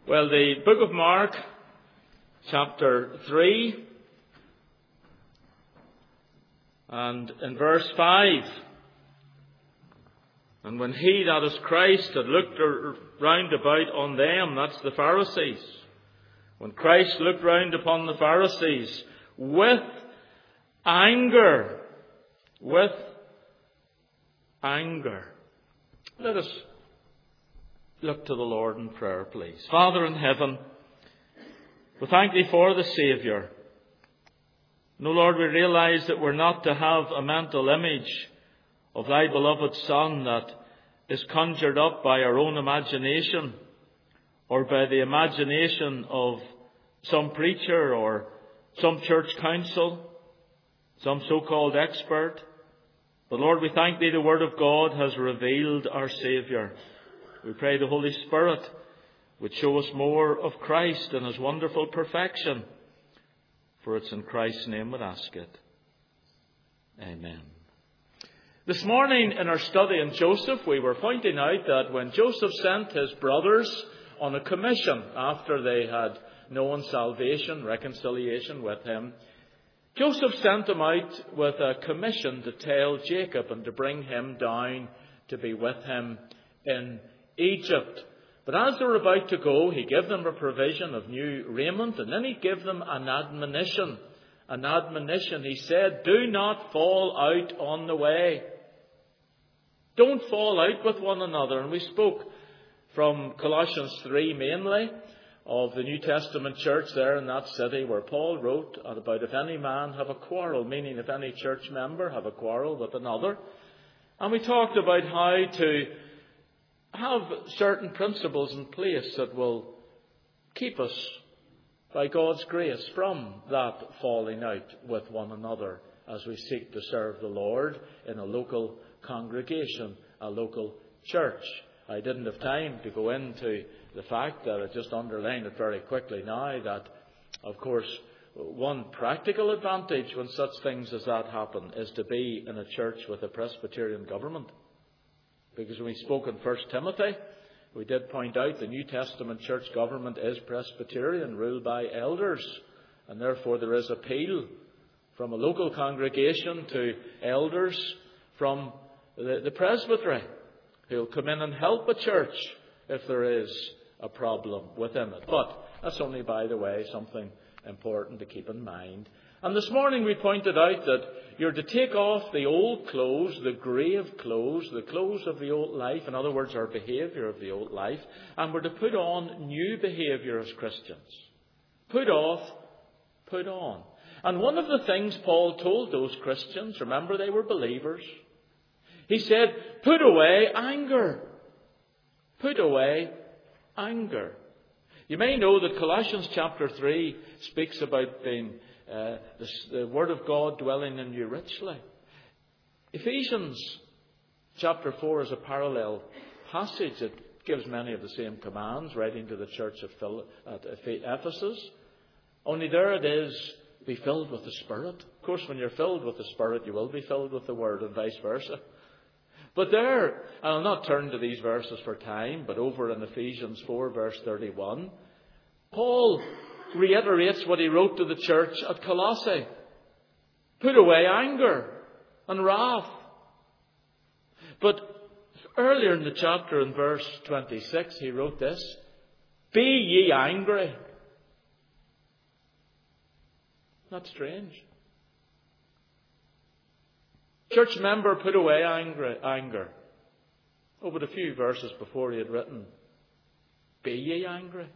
Well, the book of Mark, chapter 3, and in verse 5, and when he, that is Christ, had looked round about on them, that's the Pharisees, when Christ looked round upon the Pharisees with anger, let us look to the Lord in prayer, please. Father in heaven, we thank Thee for the Saviour. No, Lord, we realise that we're not to have a mental image of Thy beloved Son that is conjured up by our own imagination or by the imagination of some preacher or some church council, some so-called expert. But Lord, we thank Thee the Word of God has revealed our Saviour. We pray the Holy Spirit would show us more of Christ and His wonderful perfection. For it's in Christ's name we ask it. Amen. This morning in our study on Joseph, we were pointing out that when Joseph sent his brothers on a commission after they had known salvation, reconciliation with him, Joseph sent them out with a commission to tell Jacob and to bring him down to be with him in Egypt. But as they were about to go, he gave them a provision of new raiment, and then he gave them an admonition. He said, do not fall out on the way. Don't fall out with one another. And we spoke from Colossians 3 mainly of the New Testament church there in that city where Paul wrote about if any man have a quarrel, meaning if any church member have a quarrel with another. And we talked about how to have certain principles in place that will keep us, by God's grace, from that falling out with one another as we seek to serve the Lord in a local congregation, a local church. I didn't have time to go into the fact that I just underline it very quickly now that, of course, one practical advantage when such things as that happen is to be in a church with a Presbyterian government. Because when we spoke in 1 Timothy, we did point out the New Testament church government is Presbyterian, ruled by elders. And therefore there is appeal from a local congregation to elders from the presbytery who will come in and help a church if there is a problem within it. But that's only, by the way, something important to keep in mind. And this morning we pointed out that you're to take off the old clothes, the grave clothes, the clothes of the old life, in other words, our behaviour of the old life, and we're to put on new behaviour as Christians. Put off, put on. And one of the things Paul told those Christians, remember they were believers, he said, put away anger. Put away anger. You may know that Colossians chapter 3 speaks about being the Word of God dwelling in you richly. Ephesians chapter 4 is a parallel passage. It gives many of the same commands, writing to the church at Ephesus. Only there it is, be filled with the Spirit. Of course, when you're filled with the Spirit, you will be filled with the Word and vice versa. But there, I'll not turn to these verses for time, but over in Ephesians 4 verse 31, Paul reiterates what he wrote to the church at Colossae. Put away anger and wrath. But earlier in the chapter in verse 26, he wrote this, be ye angry. Not strange. Church member, put away anger. Oh, but a few verses before he had written, be ye angry.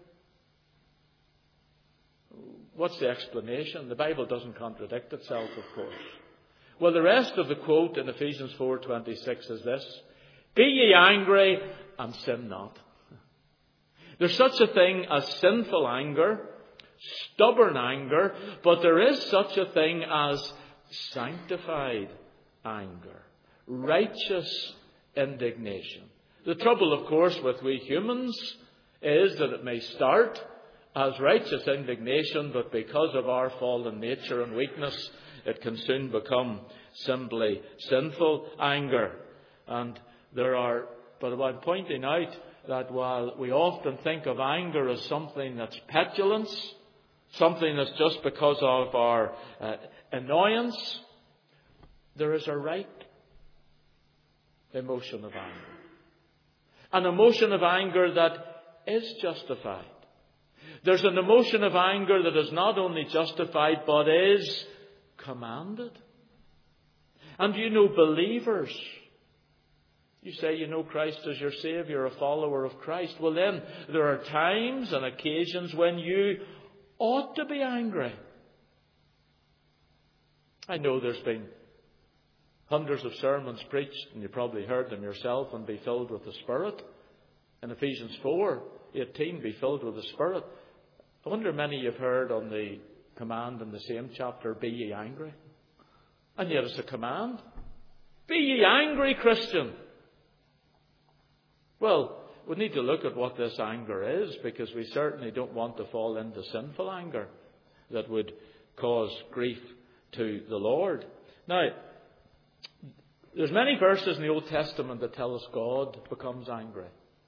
What's the explanation? The Bible doesn't contradict itself, of course. Well, the rest of the quote in Ephesians 4:26 is this, be ye angry and sin not. There's such a thing as sinful anger, stubborn anger, but there is such a thing as sanctified anger, righteous indignation. The trouble, of course, with we humans is that it may start as righteous indignation, but because of our fallen nature and weakness, it can soon become simply sinful anger. And there are, but what I'm pointing out that while we often think of anger as something that's petulance, something that's just because of our annoyance, there is a right emotion of anger. An emotion of anger that is justified. There's an emotion of anger that is not only justified but is commanded. And you know, believers, you say you know Christ as your Saviour, a follower of Christ. Well then, there are times and occasions when you ought to be angry. I know there's been hundreds of sermons preached, and you probably heard them yourself, and be filled with the Spirit. In Ephesians 4:18, be filled with the Spirit. I wonder many you've heard on the command in the same chapter, be ye angry. And yet it's a command. Be ye angry, Christian. Well, we need to look at what this anger is, because we certainly don't want to fall into sinful anger that would cause grief to the Lord. Now, there's many verses in the Old Testament that tell us God becomes angry.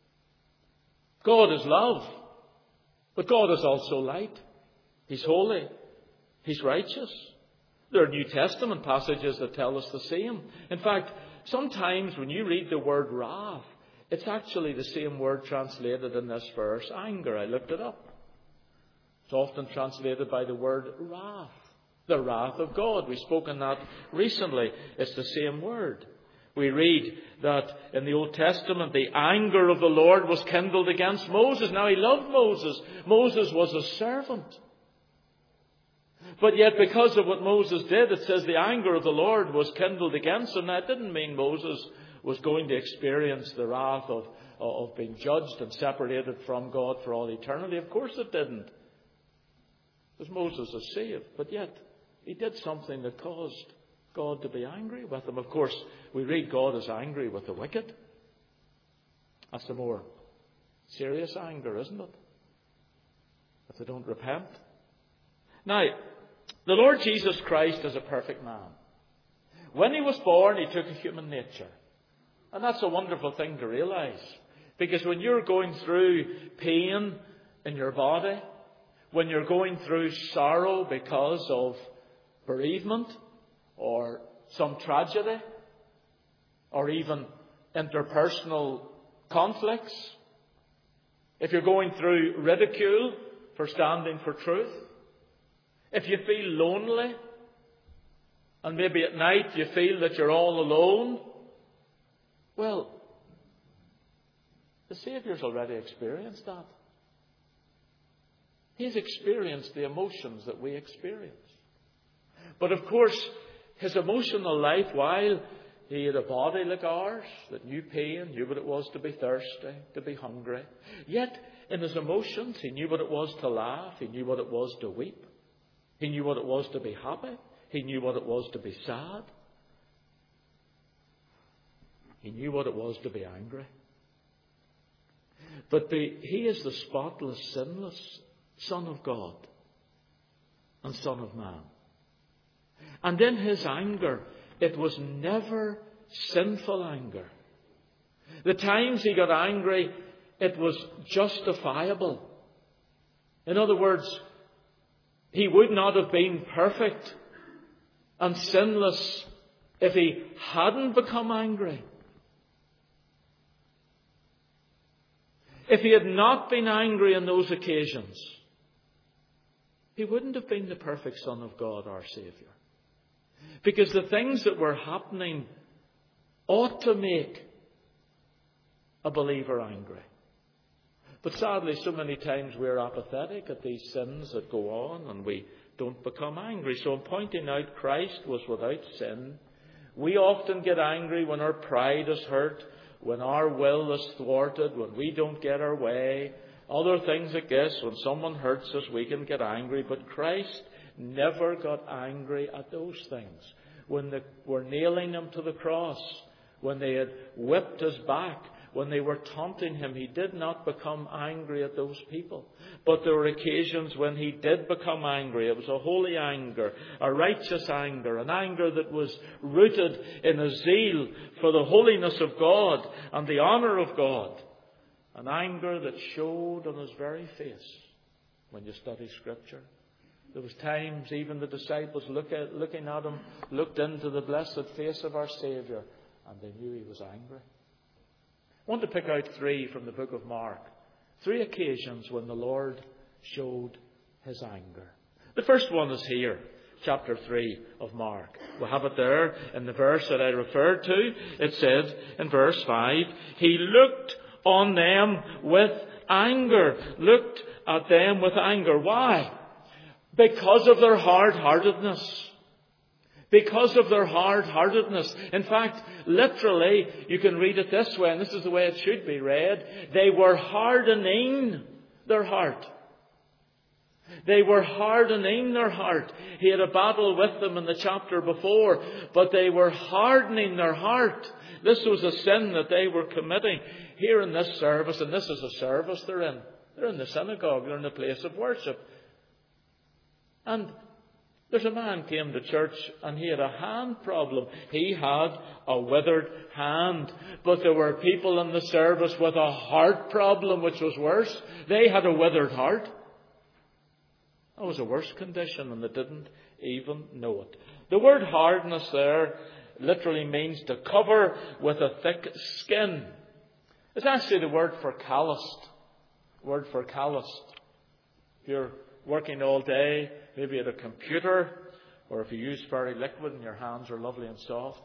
God is love, but God is also light. He's holy. He's righteous. There are New Testament passages that tell us the same. In fact, sometimes when you read the word wrath, it's actually the same word translated in this verse, anger. I looked it up. It's often translated by the word wrath. The wrath of God. We've spoken that recently. It's the same word. We read that in the Old Testament, the anger of the Lord was kindled against Moses. Now, he loved Moses. Moses was a servant. But yet, because of what Moses did, it says the anger of the Lord was kindled against him. That didn't mean Moses was going to experience the wrath of being judged and separated from God for all eternity. Of course it didn't. Because Moses is saved. But yet, he did something that caused God to be angry with him. Of course, we read God is angry with the wicked. That's a more serious anger, isn't it? If they don't repent. Now, the Lord Jesus Christ is a perfect man. When he was born, he took a human nature. And that's a wonderful thing to realize. Because when you're going through pain in your body, when you're going through sorrow because of bereavement or some tragedy or even interpersonal conflicts, if you're going through ridicule for standing for truth, if you feel lonely and maybe at night you feel that you're all alone, well, the Saviour's already experienced that. He's experienced the emotions that we experience. But of course, his emotional life, while he had a body like ours that knew pain, knew what it was to be thirsty, to be hungry, yet in his emotions he knew what it was to laugh, he knew what it was to weep, he knew what it was to be happy, he knew what it was to be sad, he knew what it was to be angry. But he is the spotless, sinless Son of God and Son of Man. And in his anger, it was never sinful anger. The times he got angry, it was justifiable. In other words, he would not have been perfect and sinless if he hadn't become angry. If he had not been angry on those occasions, he wouldn't have been the perfect Son of God, our Saviour. Because the things that were happening ought to make a believer angry. But sadly, so many times we're apathetic at these sins that go on and we don't become angry. So in pointing out Christ was without sin, we often get angry when our pride is hurt, when our will is thwarted, when we don't get our way. Other things like this, when someone hurts us, we can get angry. But Christ never got angry at those things. When they were nailing him to the cross, when they had whipped his back, when they were taunting him, he did not become angry at those people. But there were occasions when he did become angry. It was a holy anger, a righteous anger, an anger that was rooted in a zeal for the holiness of God and the honour of God. An anger that showed on his very face when you study Scripture. There was times even the disciples looking at him, looked into the blessed face of our Saviour, and they knew he was angry. I want to pick out 3 from the book of Mark. 3 occasions when the Lord showed his anger. The first one is here, chapter 3 of Mark. We have it there in the verse that I referred to. It says in verse 5, he looked on them with anger. Looked at them with anger. Why? Because of their hard-heartedness. Because of their hard-heartedness. In fact, literally, you can read it this way, and this is the way it should be read. They were hardening their heart. They were hardening their heart. He had a battle with them in the chapter before, but they were hardening their heart. This was a sin that they were committing here in this service, and this is a service they're in. They're in the synagogue, they're in the place of worship. And there's a man came to church and he had a hand problem. He had a withered hand. But there were people in the service with a heart problem, which was worse. They had a withered heart. That was a worse condition, and they didn't even know it. The word hardness there literally means to cover with a thick skin. It's actually the word for calloused. Word for calloused. If you're working all day, maybe at a computer, or if you use very liquid and your hands are lovely and soft,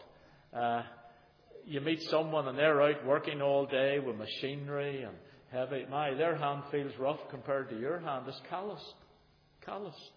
you meet someone and they're out working all day with machinery and heavy. Their hand feels rough compared to your hand. It's calloused. Calloused.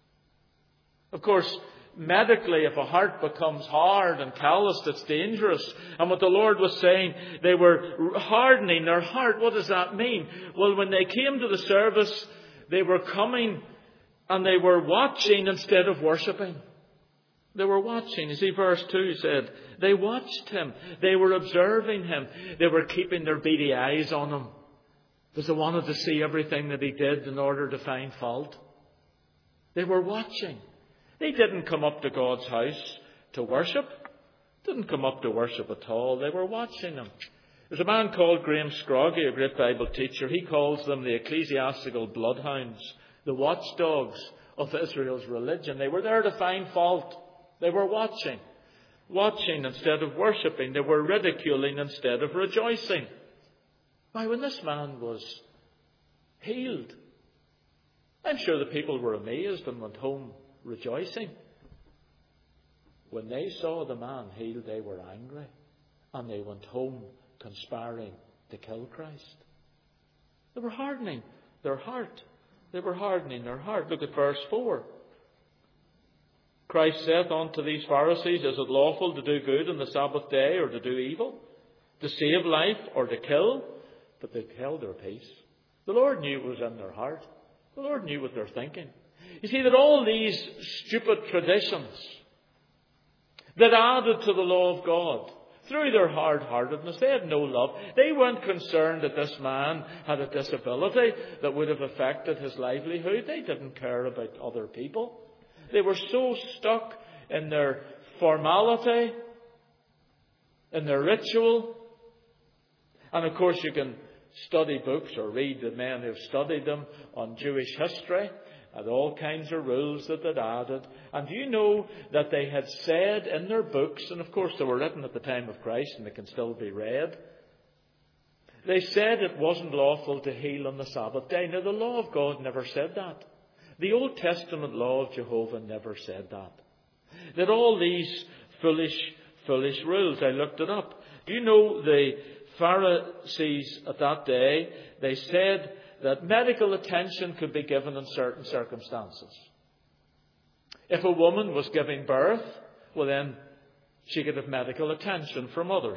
Of course, medically, if a heart becomes hard and calloused, it's dangerous. And what the Lord was saying, they were hardening their heart. What does that mean? Well, when they came to the service, they were coming and they were watching instead of worshipping. They were watching. You see, verse 2 said, they watched him. They were observing him. They were keeping their beady eyes on him, because they wanted to see everything that he did in order to find fault. They were watching. They didn't come up to God's house to worship. Didn't come up to worship at all. They were watching him. There's a man called Graham Scroggie, a great Bible teacher. He calls them the ecclesiastical bloodhounds, the watchdogs of Israel's religion. They were there to find fault. They were watching. Watching instead of worshipping. They were ridiculing instead of rejoicing. Why, when this man was healed, I'm sure the people were amazed and went home rejoicing. When they saw the man healed, they were angry. And they went home conspiring to kill Christ. They were hardening their heart. They were hardening their heart. Look at verse 4. Christ saith unto these Pharisees, is it lawful to do good on the Sabbath day or to do evil? To save life or to kill? But they held their peace. The Lord knew what was in their heart. The Lord knew what they're thinking. You see that all these stupid traditions that added to the law of God, through their hard-heartedness, they had no love. They weren't concerned that this man had a disability that would have affected his livelihood. They didn't care about other people. They were so stuck in their formality, in their ritual. And of course you can study books or read the men who have studied them on Jewish history and all kinds of rules that they'd added. And do you know that they had said in their books, and of course they were written at the time of Christ and they can still be read, they said it wasn't lawful to heal on the Sabbath day. Now the law of God never said that. The Old Testament law of Jehovah never said that. That all these foolish rules, I looked it up. Do you know the Pharisees at that day, they said that medical attention could be given in certain circumstances. If a woman was giving birth, well then she could have medical attention from others.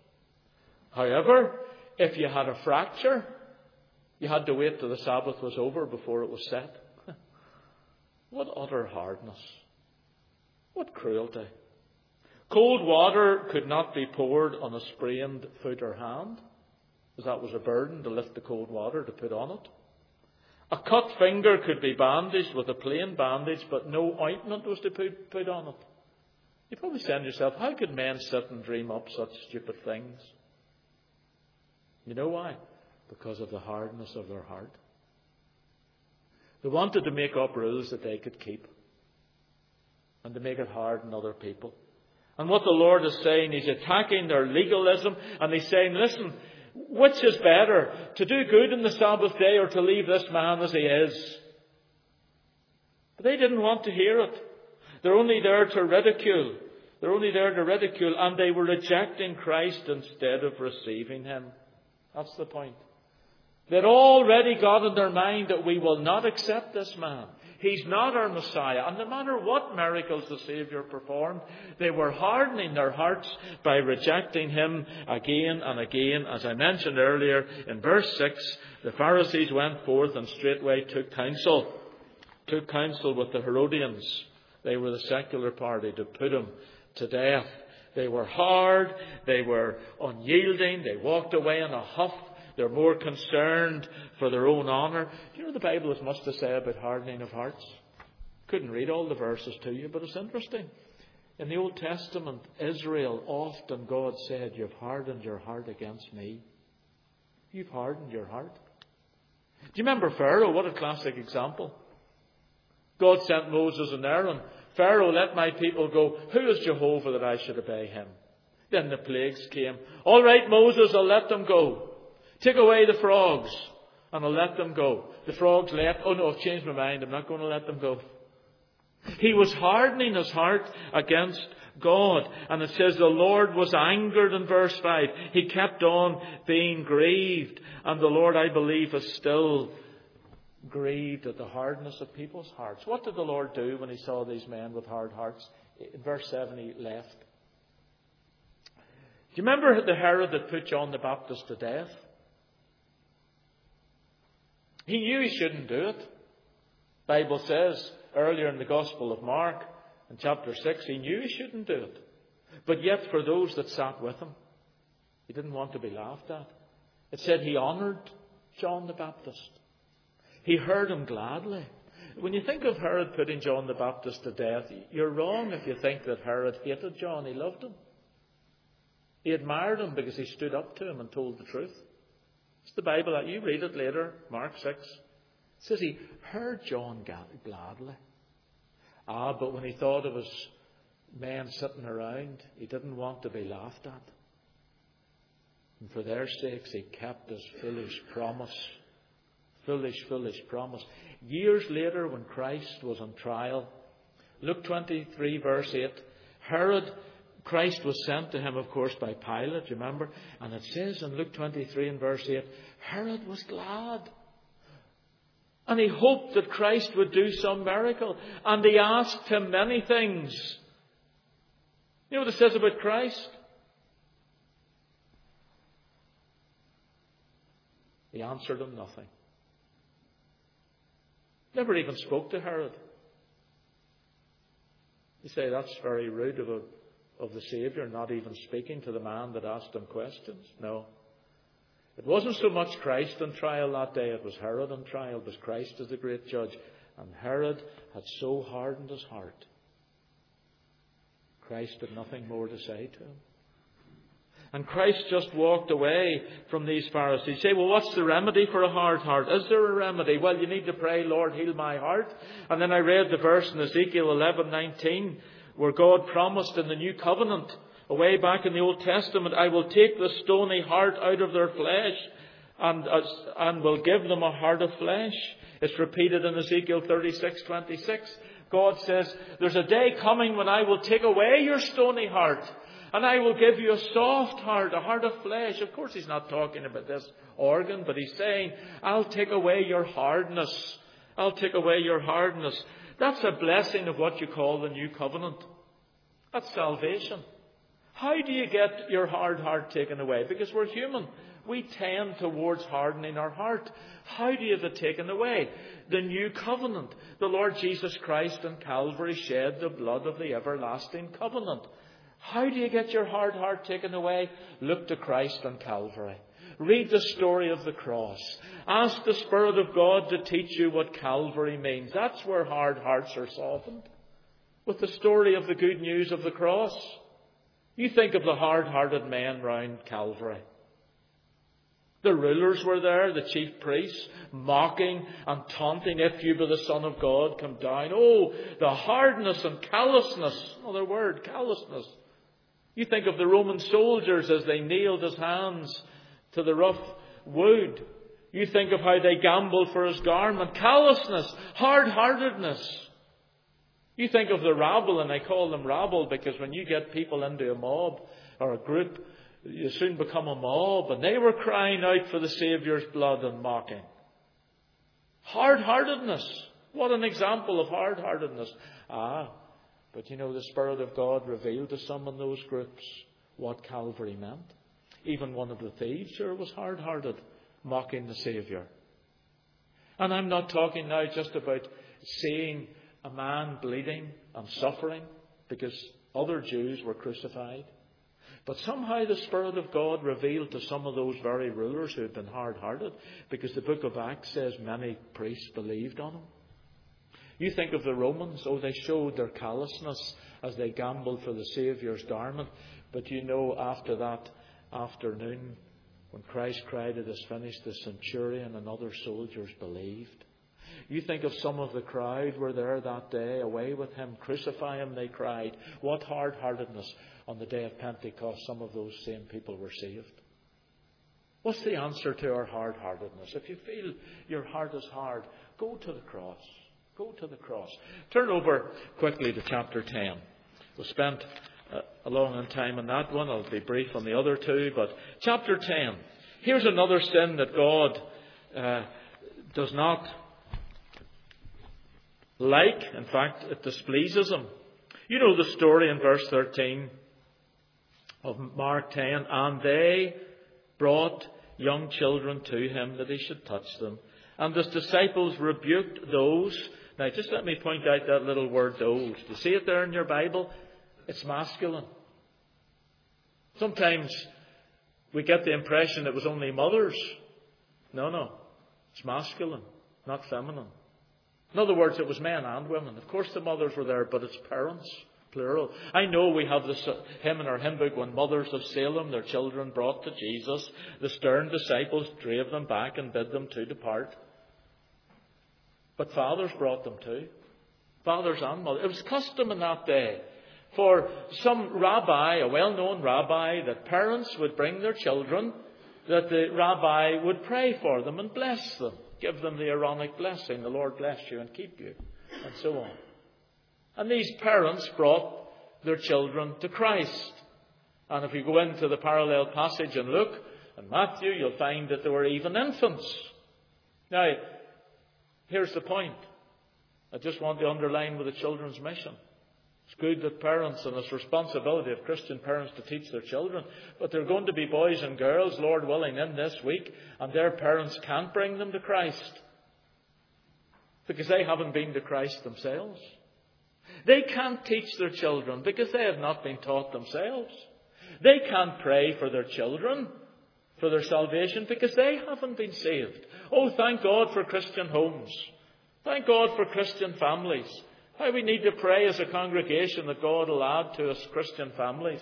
However, if you had a fracture, you had to wait till the Sabbath was over before it was set. What utter hardness. What cruelty. Cold water could not be poured on a sprained foot or hand, because that was a burden to lift the cold water to put on it. A cut finger could be bandaged with a plain bandage, but no ointment was to put on it. You probably say to yourself, how could men sit and dream up such stupid things? You know why? because of the hardness of their heart. They wanted to make up rules that they could keep and to make it hard on other people. And what the Lord is saying, He's attacking their legalism, and He's saying, listen, which is better, to do good on the Sabbath day or to leave this man as he is? But they didn't want to hear it. They're only there to ridicule. They're only there to ridicule, and they were rejecting Christ instead of receiving Him. That's the point. They'd already got in their mind that we will not accept this man. He's not our Messiah. And no matter what miracles the Saviour performed, they were hardening their hearts by rejecting Him again and again. As I mentioned earlier, in verse 6, the Pharisees went forth and straightway took counsel with the Herodians. They were the secular party, to put Him to death. They were hard. They were unyielding. They walked away in a huff. They're more concerned for their own honour. Do you know the Bible has much to say about hardening of hearts? Couldn't read all the verses to you, but it's interesting. In the Old Testament, Israel, often God said, you've hardened your heart against me. You've hardened your heart. Do you remember Pharaoh? What a classic example. God sent Moses and Aaron. Pharaoh, let my people go. Who is Jehovah that I should obey him? Then the plagues came. All right, Moses, I'll let them go. Take away the frogs, and I'll let them go. The frogs left. Oh no, I've changed my mind. I'm not going to let them go. He was hardening his heart against God. And it says the Lord was angered in verse 5. He kept on being grieved. And the Lord, I believe, is still grieved at the hardness of people's hearts. What did the Lord do when He saw these men with hard hearts? In verse 7, He left. Do you remember the Herod that put John the Baptist to death? He knew he shouldn't do it. The Bible says earlier in the Gospel of Mark, in chapter 6, he knew he shouldn't do it. But yet for those that sat with him, he didn't want to be laughed at. It said he honoured John the Baptist. He heard him gladly. When you think of Herod putting John the Baptist to death, you're wrong if you think that Herod hated John. He loved him. He admired him because he stood up to him and told the truth. It's the Bible. You read it later, Mark 6. It says he heard John gladly. But when he thought of his men sitting around, he didn't want to be laughed at. And for their sakes, he kept his foolish promise. Foolish promise. Years later, when Christ was on trial, Luke 23, verse 8, Christ was sent to him, of course, by Pilate, you remember? And it says in Luke 23 and verse 8, Herod was glad. And he hoped that Christ would do some miracle. And he asked him many things. You know what it says about Christ? He answered him nothing. Never even spoke to Herod. You say that's very rude of the Saviour, not even speaking to the man that asked him questions. No. It wasn't so much Christ on trial that day, it was Herod on trial, because Christ is the great judge. And Herod had so hardened his heart, Christ had nothing more to say to him. And Christ just walked away from these Pharisees. You say, well, what's the remedy for a hard heart? Is there a remedy? Well, you need to pray, Lord, heal my heart. And then I read the verse in Ezekiel 11:19, where God promised in the New Covenant, way back in the Old Testament, I will take the stony heart out of their flesh and will give them a heart of flesh. It's repeated in Ezekiel 36:26. God says, there's a day coming when I will take away your stony heart and I will give you a soft heart, a heart of flesh. Of course, he's not talking about this organ, but he's saying, I'll take away your hardness. I'll take away your hardness. That's a blessing of what you call the New Covenant. That's salvation. How do you get your hard heart taken away? Because we're human. We tend towards hardening our heart. How do you have it taken away? The New Covenant. The Lord Jesus Christ on Calvary shed the blood of the everlasting covenant. How do you get your hard heart taken away? Look to Christ on Calvary. Read the story of the cross. Ask the Spirit of God to teach you what Calvary means. That's where hard hearts are softened. With the story of the good news of the cross. You think of the hard-hearted men round Calvary. The rulers were there, the chief priests, mocking and taunting, if you be the Son of God, come down. Oh, the hardness and callousness. Another word, callousness. You think of the Roman soldiers as they nailed his hands to the rough wood. You think of how they gambled for his garment. Callousness, hard-heartedness. You think of the rabble, and I call them rabble because when you get people into a mob or a group, you soon become a mob, and they were crying out for the Saviour's blood and mocking. Hard-heartedness. What an example of hard-heartedness. But you know, the Spirit of God revealed to some in those groups what Calvary meant. Even one of the thieves sure was hard-hearted, mocking the Saviour. And I'm not talking now just about seeing a man bleeding and suffering because other Jews were crucified. But somehow the Spirit of God revealed to some of those very rulers who had been hard-hearted, because the book of Acts says many priests believed on him. You think of the Romans, they showed their callousness as they gambled for the Saviour's garment. But you know, after that afternoon, when Christ cried, "It is finished," the centurion and other soldiers believed. You think of some of the crowd were there that day, "Away with him, crucify him," they cried. What hard-heartedness. On the day of Pentecost, some of those same people were saved. What's the answer to our hard-heartedness? If you feel your heart is hard, go to the cross. Go to the cross. Turn over quickly to chapter 10. We've spent a long time on that one. I'll be brief on the other two. But chapter 10. Here's another sin that God does not like. In fact, it displeases him. You know the story in verse 13 of Mark 10. And they brought young children to him that he should touch them. And his disciples rebuked those. Now, just let me point out that little word, those. Do you see it there in your Bible? It's masculine. Sometimes we get the impression it was only mothers. No. It's masculine, not feminine. In other words, it was men and women. Of course the mothers were there, but it's parents, plural. I know we have this hymn in our hymn book, "When mothers of Salem their children brought to Jesus, the stern disciples drave them back and bid them to depart." But fathers brought them too. Fathers and mothers. It was custom in that day for some rabbi, a well-known rabbi, that parents would bring their children, that the rabbi would pray for them and bless them. Give them the Aaronic blessing, "The Lord bless you and keep you," and so on. And these parents brought their children to Christ. And if you go into the parallel passage and look in Matthew, you'll find that there were even infants. Now, here's the point. I just want to underline with the children's mission. It's good that parents, and it's responsibility of Christian parents to teach their children, but there are going to be boys and girls, Lord willing, in this week, and their parents can't bring them to Christ because they haven't been to Christ themselves. They can't teach their children because they have not been taught themselves. They can't pray for their children for their salvation because they haven't been saved. Oh, thank God for Christian homes. Thank God for Christian families. How we need to pray as a congregation that God will add to us Christian families.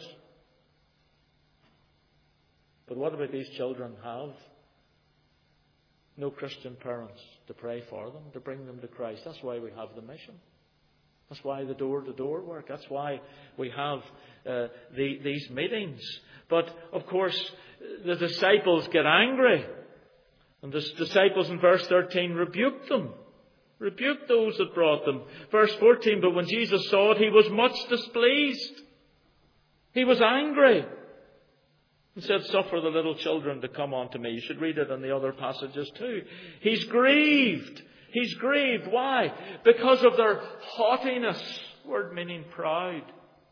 But what about these children have no Christian parents to pray for them, to bring them to Christ? That's why we have the mission. That's why the door-to-door work. That's why we have these meetings. But, of course, the disciples get angry. And the disciples in verse 13 rebuked them. Rebuked those that brought them. Verse 14, "But when Jesus saw it, he was much displeased." He was angry. He said, "Suffer the little children to come unto me." You should read it in the other passages too. He's grieved. He's grieved. Why? Because of their haughtiness. Word meaning proud.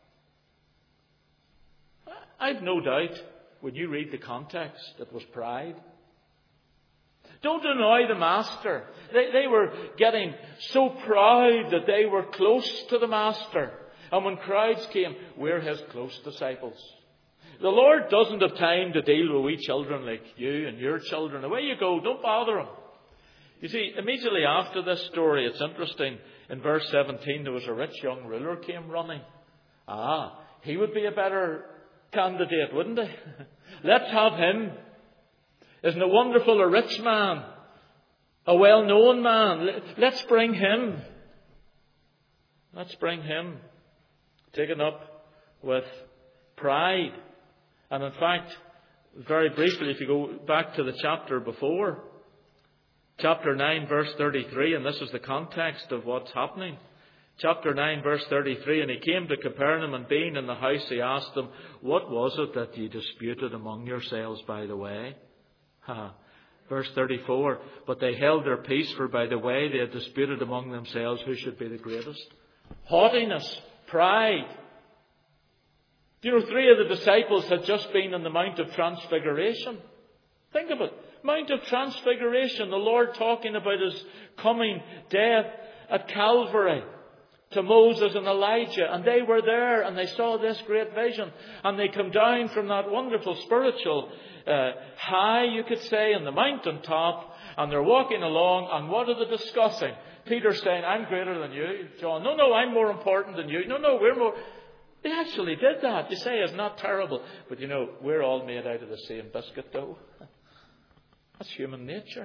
I've no doubt, when you read the context, it was pride. Don't annoy the master. They were getting so proud that they were close to the master. And when crowds came, we're his close disciples. The Lord doesn't have time to deal with wee children like you and your children. Away you go. Don't bother him. You see, immediately after this story, it's interesting. In verse 17, there was a rich young ruler came running. He would be a better candidate, wouldn't he? Let's have him. Isn't it wonderful? A rich man, a well-known man. Let's bring him. Let's bring him. Taken up with pride. And in fact, very briefly, if you go back to the chapter before, chapter 9, verse 33, and this is the context of what's happening. Chapter 9, verse 33, and he came to Capernaum, and being in the house, he asked them, what was it that ye disputed among yourselves by the way? Verse 34, but they held their peace, for by the way they had disputed among themselves who should be the greatest. Haughtiness, pride. Do you know, 3 of the disciples had just been on the Mount of Transfiguration? Think of it. Mount of Transfiguration, the Lord talking about his coming death at Calvary to Moses and Elijah. And they were there and they saw this great vision. And they come down from that wonderful spiritual high, you could say, on the mountaintop. And they're walking along. And what are they discussing? Peter's saying, I'm greater than you. John, no, I'm more important than you. No, we're more... They actually did that. You say it's not terrible. But you know, we're all made out of the same biscuit dough. That's human nature.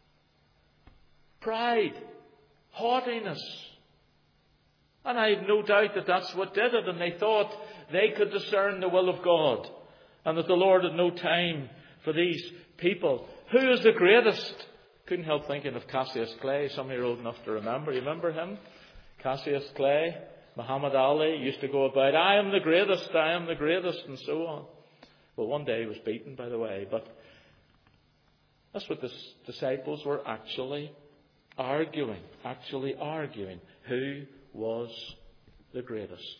Pride. Haughtiness. And I have no doubt that that's what did it. And they thought they could discern the will of God. And that the Lord had no time for these people. Who is the greatest? Couldn't help thinking of Cassius Clay. Some of you are old enough to remember. You remember him? Cassius Clay. Muhammad Ali used to go about, I am the greatest, and so on. Well, one day he was beaten, by the way. But that's what the disciples were actually arguing. Who was the greatest?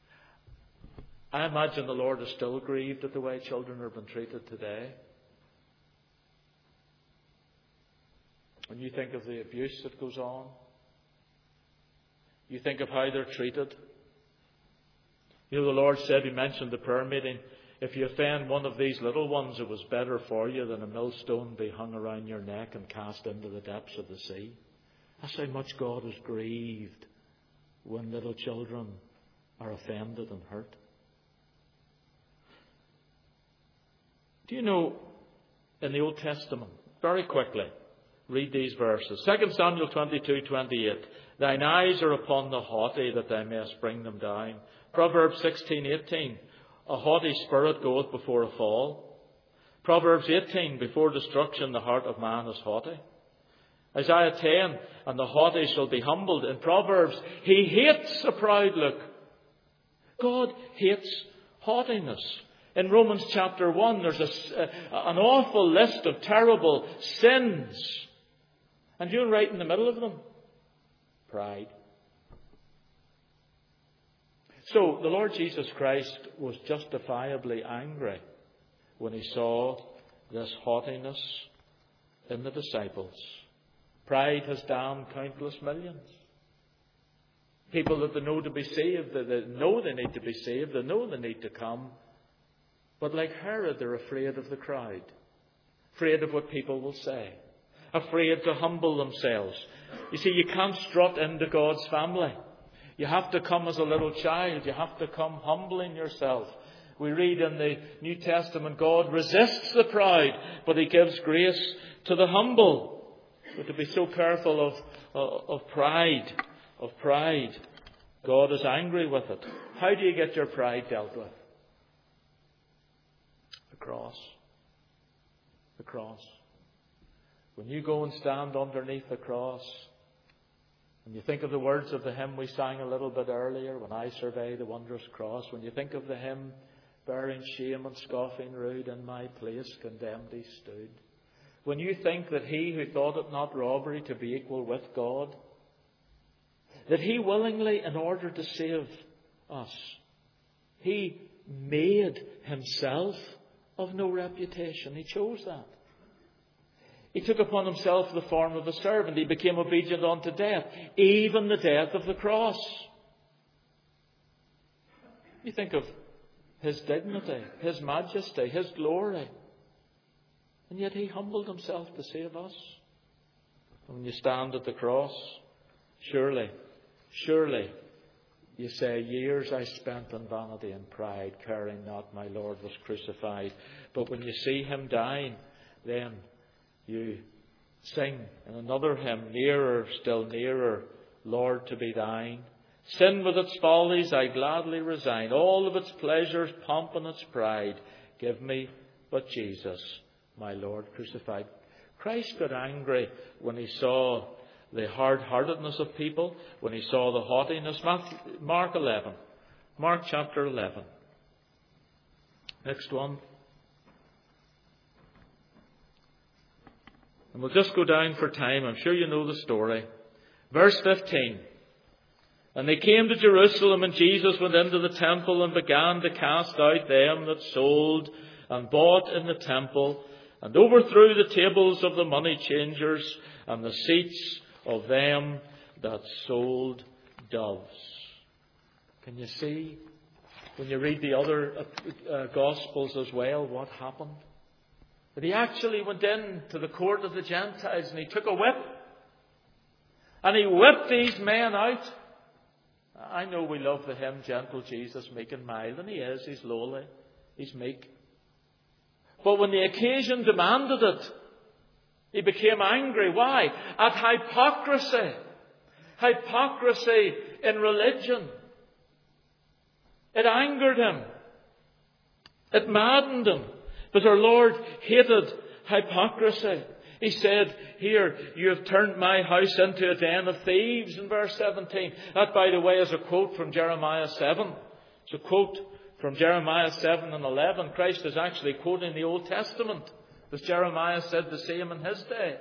I imagine the Lord is still grieved at the way children are being treated today. When you think of the abuse that goes on, you think of how they're treated. You know, the Lord said, He mentioned the prayer meeting, if you offend one of these little ones, it was better for you than a millstone be hung around your neck and cast into the depths of the sea. That's how much God is grieved when little children are offended and hurt. Do you know, in the Old Testament, very quickly, read these verses. 2 Samuel 22:28. Thine eyes are upon the haughty, that thou mayest bring them down. Proverbs 16:18. A haughty spirit goeth before a fall. Proverbs 18. Before destruction the heart of man is haughty. Isaiah 10. And the haughty shall be humbled. In Proverbs, He hates a proud look. God hates haughtiness. In Romans chapter 1, there's an awful list of terrible sins. And you're right in the middle of them. Pride. So the Lord Jesus Christ was justifiably angry when He saw this haughtiness in the disciples. Pride has damned countless millions. People that they know to be saved, they know they need to be saved, they know they need to come. But like Herod, they're afraid of the crowd. Afraid of what people will say. Afraid to humble themselves. You see, you can't strut into God's family. You have to come as a little child. You have to come humbling yourself. We read in the New Testament, God resists the proud, but He gives grace to the humble. But to be so careful of pride, God is angry with it. How do you get your pride dealt with? The cross. The cross. When you go and stand underneath the cross, and you think of the words of the hymn we sang a little bit earlier, when I survey the wondrous cross, when you think of the hymn, bearing shame and scoffing rude, in my place condemned He stood. When you think that He who thought it not robbery to be equal with God, that He willingly, in order to save us, He made Himself of no reputation. He chose that. He took upon Himself the form of a servant. He became obedient unto death, even the death of the cross. You think of His dignity, His majesty, His glory. And yet He humbled Himself to save us. And when you stand at the cross, surely, you say, years I spent in vanity and pride, caring not my Lord was crucified. But when you see Him dying, then you sing in another hymn, nearer, still nearer, Lord, to be thine. Sin with its follies I gladly resign, all of its pleasures, pomp and its pride. Give me but Jesus, my Lord crucified. Christ got angry when he saw the hard-heartedness of people, when he saw the haughtiness. Mark 11. Mark chapter 11. Next one. And we'll just go down for time. I'm sure you know the story. Verse 15. And they came to Jerusalem, and Jesus went into the temple and began to cast out them that sold and bought in the temple, and overthrew the tables of the money changers and the seats of them that sold doves. Can you see, when you read the other Gospels as well, what happened? That he actually went in to the court of the Gentiles and he took a whip and he whipped these men out. I know we love the hymn, Gentle Jesus, Meek and Mild, and he is. He's lowly. He's meek. But when the occasion demanded it, he became angry. Why? At hypocrisy. Hypocrisy in religion. It angered him. It maddened him. But our Lord hated hypocrisy. He said, here, you have turned my house into a den of thieves, in verse 17. That, by the way, is a quote from Jeremiah 7. It's a quote from Jeremiah 7 and 11. Christ is actually quoting the Old Testament, because Jeremiah said the same in his day.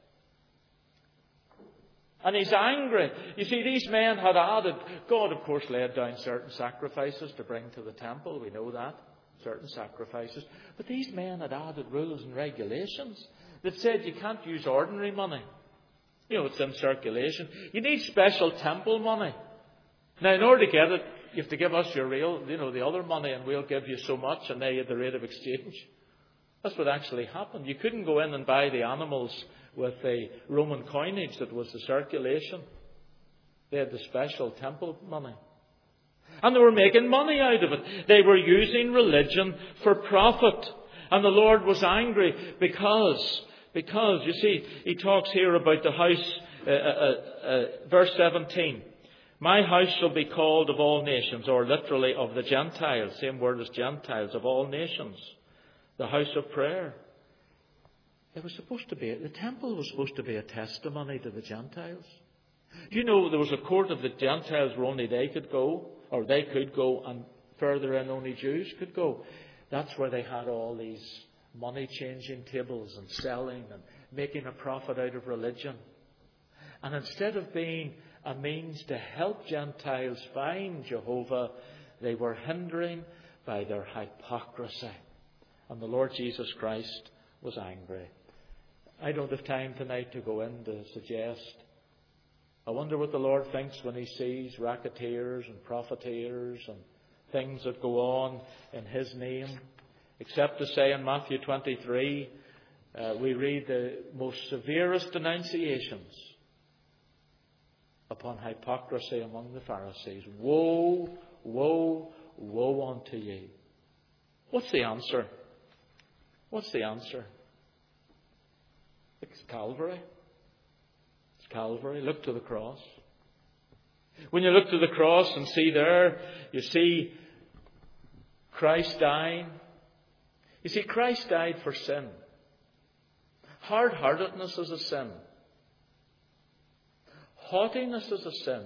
And he's angry. You see, these men had added, God, of course, laid down certain sacrifices to bring to the temple. We know that. Certain sacrifices. But these men had added rules and regulations that said you can't use ordinary money. You know, it's in circulation. You need special temple money. Now, in order to get it, you have to give us your real, the other money, and we'll give you so much, and they had the rate of exchange. That's what actually happened. You couldn't go in and buy the animals with the Roman coinage that was the circulation. They had the special temple money. And they were making money out of it. They were using religion for profit. And the Lord was angry because, you see, he talks here about the house, verse 17. My house shall be called of all nations, or literally of the Gentiles, same word as Gentiles, of all nations. The house of prayer. It was supposed to be, the temple was supposed to be a testimony to the Gentiles. Do you know there was a court of the Gentiles where only they could go, or they could go, and further in only Jews could go? That's where they had all these money-changing tables and selling and making a profit out of religion. And instead of being a means to help Gentiles find Jehovah, they were hindering by their hypocrisy. And the Lord Jesus Christ was angry. I don't have time tonight to go in to suggest. I wonder what the Lord thinks when he sees racketeers and profiteers and things that go on in his name. Except to say in Matthew 23, we read the most severest denunciations upon hypocrisy among the Pharisees. Woe, woe, woe unto ye. What's the answer? What's the answer? It's Calvary. It's Calvary. Look to the cross. When you look to the cross and see there, you see Christ dying. You see, Christ died for sin. Hard-heartedness is a sin. Haughtiness is a sin.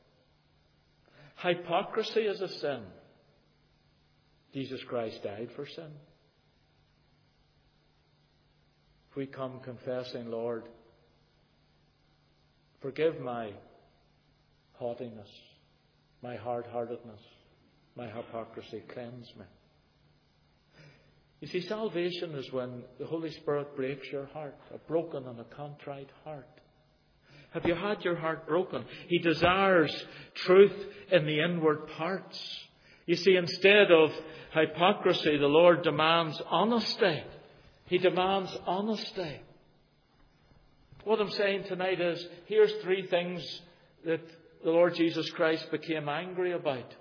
Hypocrisy is a sin. Jesus Christ died for sin. If we come confessing, Lord, forgive my haughtiness, my hard-heartedness, my hypocrisy, cleanse me. You see, salvation is when the Holy Spirit breaks your heart, a broken and a contrite heart. Have you had your heart broken? He desires truth in the inward parts. You see, instead of hypocrisy, the Lord demands honesty. He demands honesty. What I'm saying tonight is, here's three things that the Lord Jesus Christ became angry about.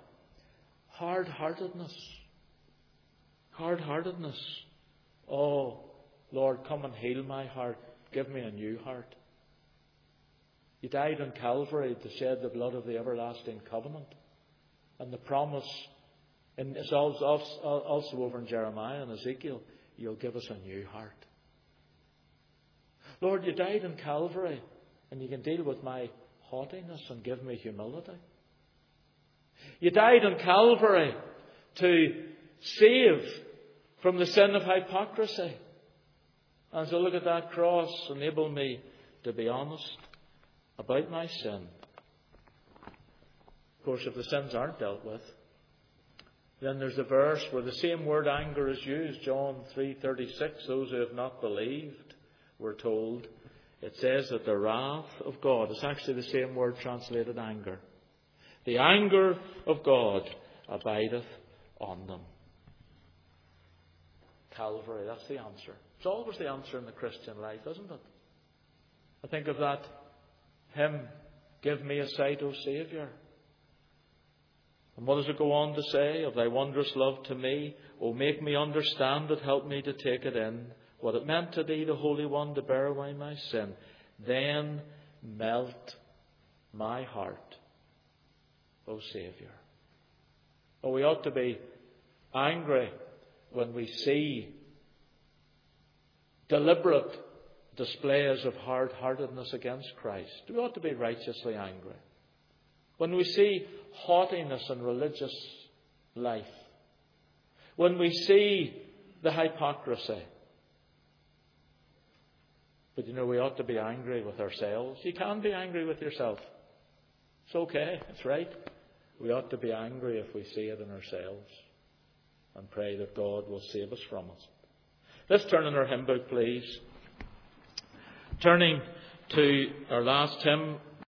Hard-heartedness. Hard-heartedness. Oh, Lord, come and heal my heart. Give me a new heart. You died on Calvary to shed the blood of the everlasting covenant. And the promise is also over in Jeremiah and Ezekiel. You'll give us a new heart. Lord, you died on Calvary, and you can deal with my haughtiness and give me humility. You died on Calvary to save from the sin of hypocrisy. And so look at that cross, enable me to be honest about my sin. Of course, if the sins aren't dealt with, then there's a verse where the same word anger is used, John 3:36. Those who have not believed, we're told, it says that the wrath of God is actually the same word translated anger. The anger of God abideth on them. Calvary, that's the answer. It's always the answer in the Christian life, isn't it? I think of that hymn, Give Me a Sight, O Saviour. And what does it go on to say? Of thy wondrous love to me, O make me understand it, help me to take it in, what it meant to thee, the Holy One, to bear away my sin. Then melt my heart, O Saviour. Oh, we ought to be angry when we see deliberate displays of hard-heartedness against Christ. We ought to be righteously angry. When we see haughtiness in religious life, when we see the hypocrisy. But we ought to be angry with ourselves. You can be angry with yourself. It's okay, it's right. We ought to be angry if we see it in ourselves and pray that God will save us from it. Let's turn in our hymn book, please. Turning to our last hymn,